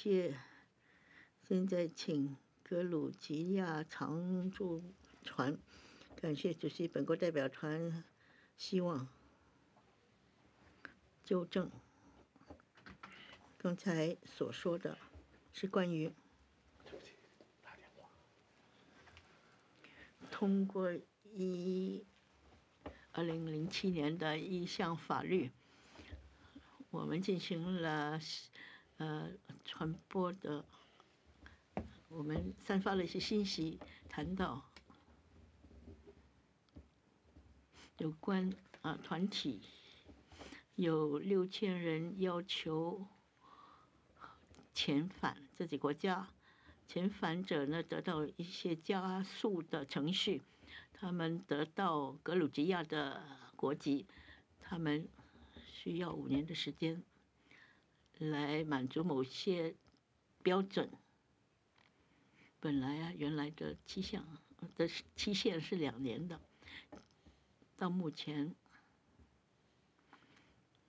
谢。现在请格鲁吉亚常驻团，感谢主席。本国代表团希望纠正刚才所说的是关于通过2007年的一项法律，我们进行了传播的，我们散发了一些信息，谈到有关团体有6000人要求遣返自己国家，遣返者呢得到一些加速的程序，他们得到格鲁吉亚的国籍，他们需要5年的时间来满足某些标准。本来原来的期限是2年的，到目前